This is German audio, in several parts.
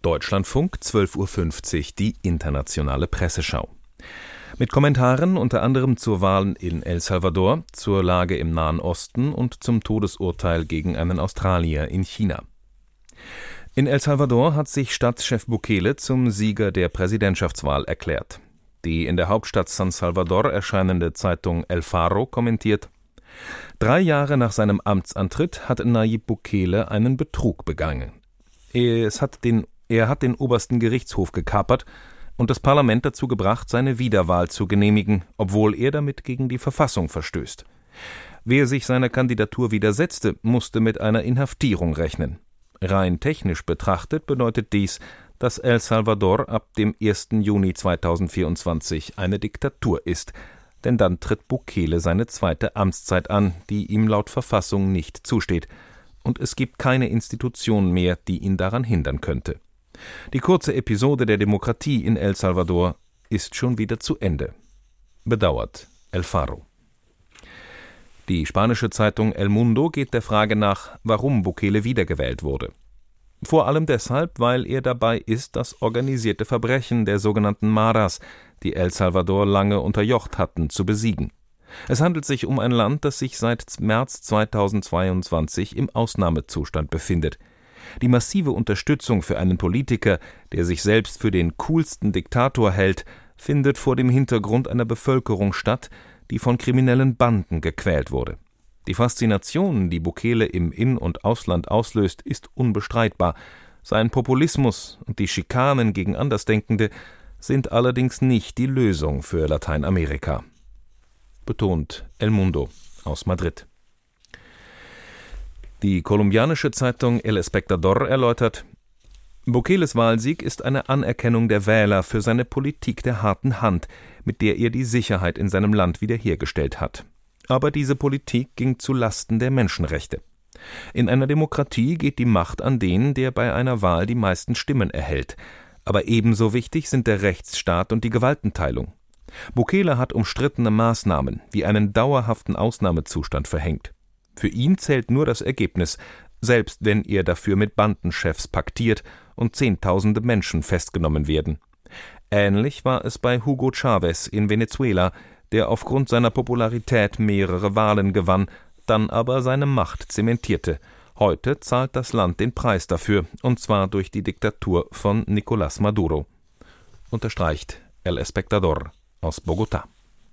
Deutschlandfunk, 12:50 Uhr, die internationale Presseschau. Mit Kommentaren unter anderem zur Wahl in El Salvador, zur Lage im Nahen Osten und zum Todesurteil gegen einen Australier in China. In El Salvador hat sich Stadtchef Bukele zum Sieger der Präsidentschaftswahl erklärt. Die in der Hauptstadt San Salvador erscheinende Zeitung El Faro kommentiert: 3 Jahre nach seinem Amtsantritt hat Nayib Bukele einen Betrug begangen. Er hat den obersten Gerichtshof gekapert und das Parlament dazu gebracht, seine Wiederwahl zu genehmigen, obwohl er damit gegen die Verfassung verstößt. Wer sich seiner Kandidatur widersetzte, musste mit einer Inhaftierung rechnen. Rein technisch betrachtet bedeutet dies, dass El Salvador ab dem 1. Juni 2024 eine Diktatur ist, denn dann tritt Bukele seine 2. Amtszeit an, die ihm laut Verfassung nicht zusteht, und es gibt keine Institution mehr, die ihn daran hindern könnte. Die kurze Episode der Demokratie in El Salvador ist schon wieder zu Ende. Bedauert El Faro. Die spanische Zeitung El Mundo geht der Frage nach, warum Bukele wiedergewählt wurde. Vor allem deshalb, weil er dabei ist, das organisierte Verbrechen der sogenannten Maras, die El Salvador lange unterjocht hatten, zu besiegen. Es handelt sich um ein Land, das sich seit März 2022 im Ausnahmezustand befindet. Die massive Unterstützung für einen Politiker, der sich selbst für den coolsten Diktator hält, findet vor dem Hintergrund einer Bevölkerung statt, die von kriminellen Banden gequält wurde. Die Faszination, die Bukele im In- und Ausland auslöst, ist unbestreitbar. Sein Populismus und die Schikanen gegen Andersdenkende sind allerdings nicht die Lösung für Lateinamerika. Betont El Mundo aus Madrid. Die kolumbianische Zeitung El Espectador erläutert: Bukeles Wahlsieg ist eine Anerkennung der Wähler für seine Politik der harten Hand, mit der er die Sicherheit in seinem Land wiederhergestellt hat. Aber diese Politik ging zu Lasten der Menschenrechte. In einer Demokratie geht die Macht an den, der bei einer Wahl die meisten Stimmen erhält. Aber ebenso wichtig sind der Rechtsstaat und die Gewaltenteilung. Bukele hat umstrittene Maßnahmen wie einen dauerhaften Ausnahmezustand verhängt. Für ihn zählt nur das Ergebnis, selbst wenn er dafür mit Bandenchefs paktiert und Zehntausende Menschen festgenommen werden. Ähnlich war es bei Hugo Chávez in Venezuela, der aufgrund seiner Popularität mehrere Wahlen gewann, dann aber seine Macht zementierte. Heute zahlt das Land den Preis dafür, und zwar durch die Diktatur von Nicolás Maduro. Unterstreicht El Espectador aus Bogotá.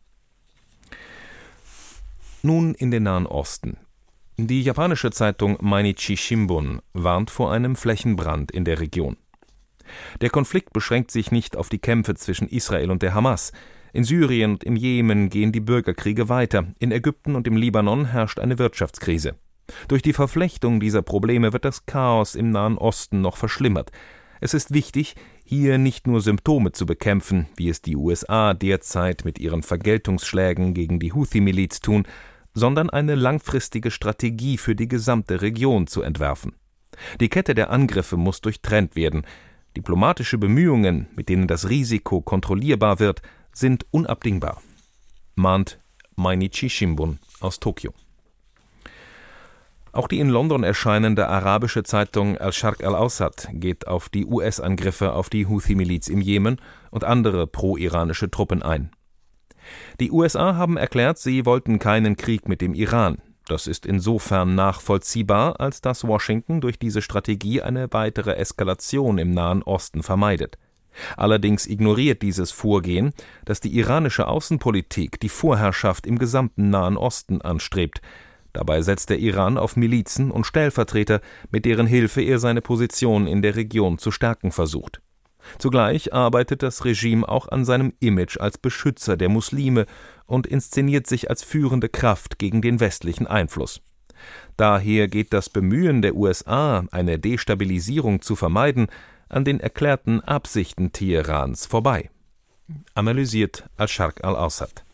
Nun in den Nahen Osten. Die japanische Zeitung Mainichi Shimbun warnt vor einem Flächenbrand in der Region. Der Konflikt beschränkt sich nicht auf die Kämpfe zwischen Israel und der Hamas. In Syrien und im Jemen gehen die Bürgerkriege weiter. In Ägypten und im Libanon herrscht eine Wirtschaftskrise. Durch die Verflechtung dieser Probleme wird das Chaos im Nahen Osten noch verschlimmert. Es ist wichtig, hier nicht nur Symptome zu bekämpfen, wie es die USA derzeit mit ihren Vergeltungsschlägen gegen die Houthi-Miliz tun, sondern eine langfristige Strategie für die gesamte Region zu entwerfen. Die Kette der Angriffe muss durchtrennt werden. Diplomatische Bemühungen, mit denen das Risiko kontrollierbar wird, sind unabdingbar, mahnt Mainichi Shimbun aus Tokio. Auch die in London erscheinende arabische Zeitung Al-Sharq al-Awsat geht auf die US-Angriffe auf die Houthi-Miliz im Jemen und andere pro-iranische Truppen ein. Die USA haben erklärt, sie wollten keinen Krieg mit dem Iran. Das ist insofern nachvollziehbar, als dass Washington durch diese Strategie eine weitere Eskalation im Nahen Osten vermeidet. Allerdings ignoriert dieses Vorgehen, dass die iranische Außenpolitik die Vorherrschaft im gesamten Nahen Osten anstrebt. Dabei setzt der Iran auf Milizen und Stellvertreter, mit deren Hilfe er seine Position in der Region zu stärken versucht. Zugleich arbeitet das Regime auch an seinem Image als Beschützer der Muslime und inszeniert sich als führende Kraft gegen den westlichen Einfluss. Daher geht das Bemühen der USA, eine Destabilisierung zu vermeiden, an den erklärten Absichten Teherans vorbei. Analysiert Al-Sharq al-Awsat.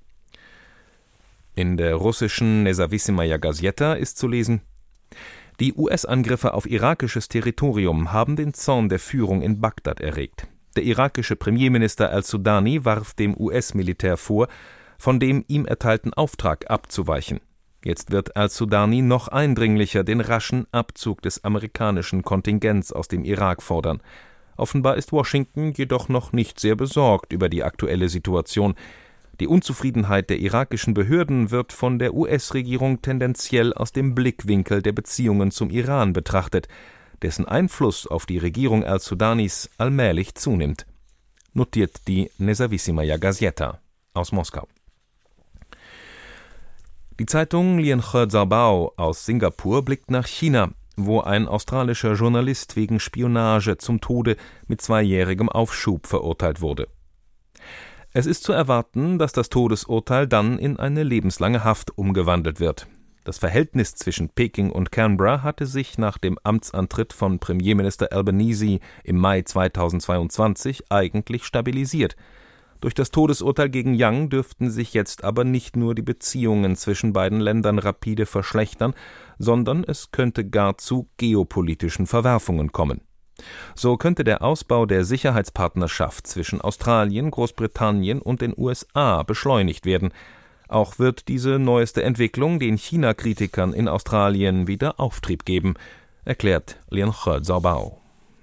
In der russischen Nezawissimaya Gazeta ist zu lesen: Die US-Angriffe auf irakisches Territorium haben den Zorn der Führung in Bagdad erregt. Der irakische Premierminister al-Sudani warf dem US-Militär vor, von dem ihm erteilten Auftrag abzuweichen. Jetzt wird al-Sudani noch eindringlicher den raschen Abzug des amerikanischen Kontingents aus dem Irak fordern. Offenbar ist Washington jedoch noch nicht sehr besorgt über die aktuelle Situation. Die Unzufriedenheit der irakischen Behörden wird von der US-Regierung tendenziell aus dem Blickwinkel der Beziehungen zum Iran betrachtet, dessen Einfluss auf die Regierung al-Sudanis allmählich zunimmt, notiert die Nezawissimaya Gazeta aus Moskau. Die Zeitung Lianhe Zabao aus Singapur blickt nach China, wo ein australischer Journalist wegen Spionage zum Tode mit 2-jährigem Aufschub verurteilt wurde. Es ist zu erwarten, dass das Todesurteil dann in eine lebenslange Haft umgewandelt wird. Das Verhältnis zwischen Peking und Canberra hatte sich nach dem Amtsantritt von Premierminister Albanese im Mai 2022 eigentlich stabilisiert. Durch das Todesurteil gegen Yang dürften sich jetzt aber nicht nur die Beziehungen zwischen beiden Ländern rapide verschlechtern, sondern es könnte gar zu geopolitischen Verwerfungen kommen. So könnte der Ausbau der Sicherheitspartnerschaft zwischen Australien, Großbritannien und den USA beschleunigt werden. Auch wird diese neueste Entwicklung den China-Kritikern in Australien wieder Auftrieb geben, erklärt Lianhe Zabao.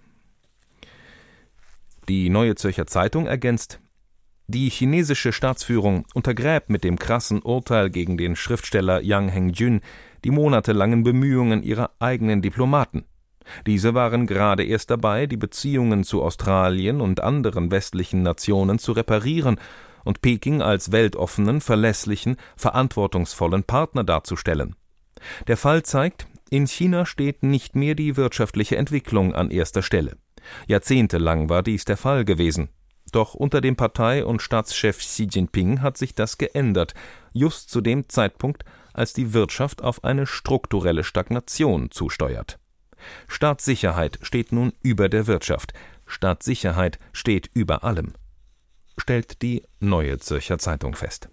Die Neue Zürcher Zeitung ergänzt: Die chinesische Staatsführung untergräbt mit dem krassen Urteil gegen den Schriftsteller Yang Hengjun die monatelangen Bemühungen ihrer eigenen Diplomaten. Diese waren gerade erst dabei, die Beziehungen zu Australien und anderen westlichen Nationen zu reparieren und Peking als weltoffenen, verlässlichen, verantwortungsvollen Partner darzustellen. Der Fall zeigt, in China steht nicht mehr die wirtschaftliche Entwicklung an erster Stelle. Jahrzehntelang war dies der Fall gewesen. Doch unter dem Partei- und Staatschef Xi Jinping hat sich das geändert, just zu dem Zeitpunkt, als die Wirtschaft auf eine strukturelle Stagnation zusteuert. Staatssicherheit steht nun über der Wirtschaft. Staatssicherheit steht über allem, stellt die Neue Zürcher Zeitung fest.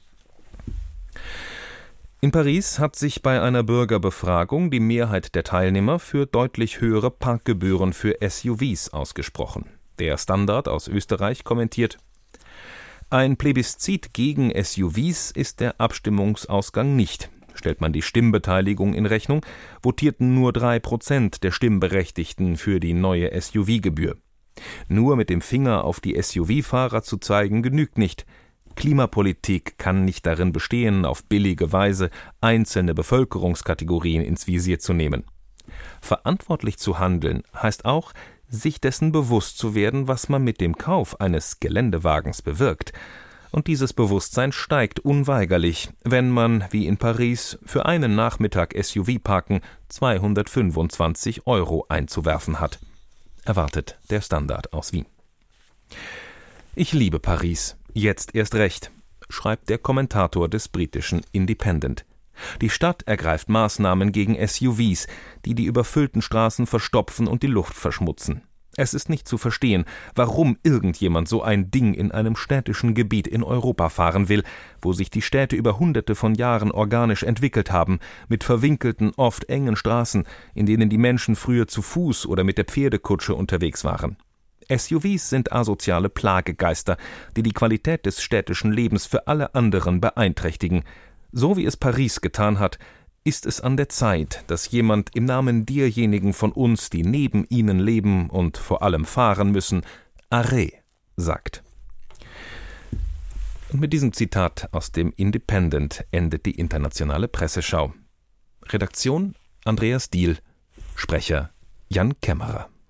In Paris hat sich bei einer Bürgerbefragung die Mehrheit der Teilnehmer für deutlich höhere Parkgebühren für SUVs ausgesprochen. Der Standard aus Österreich kommentiert: Ein Plebiszit gegen SUVs ist der Abstimmungsausgang nicht. Stellt man die Stimmbeteiligung in Rechnung, votierten nur 3% der Stimmberechtigten für die neue SUV-Gebühr. Nur mit dem Finger auf die SUV-Fahrer zu zeigen, genügt nicht. Klimapolitik kann nicht darin bestehen, auf billige Weise einzelne Bevölkerungskategorien ins Visier zu nehmen. Verantwortlich zu handeln heißt auch, sich dessen bewusst zu werden, was man mit dem Kauf eines Geländewagens bewirkt. Und dieses Bewusstsein steigt unweigerlich, wenn man, wie in Paris, für einen Nachmittag SUV-Parken 225 € einzuwerfen hat, erwartet der Standard aus Wien. Ich liebe Paris, jetzt erst recht, schreibt der Kommentator des britischen Independent. Die Stadt ergreift Maßnahmen gegen SUVs, die die überfüllten Straßen verstopfen und die Luft verschmutzen. Es ist nicht zu verstehen, warum irgendjemand so ein Ding in einem städtischen Gebiet in Europa fahren will, wo sich die Städte über Hunderte von Jahren organisch entwickelt haben, mit verwinkelten, oft engen Straßen, in denen die Menschen früher zu Fuß oder mit der Pferdekutsche unterwegs waren. SUVs sind asoziale Plagegeister, die die Qualität des städtischen Lebens für alle anderen beeinträchtigen. So wie es Paris getan hat, ist es an der Zeit, dass jemand im Namen derjenigen von uns, die neben ihnen leben und vor allem fahren müssen, Arrêt sagt. Und mit diesem Zitat aus dem Independent endet die internationale Presseschau. Redaktion Andreas Diehl, Sprecher Jan Kämmerer.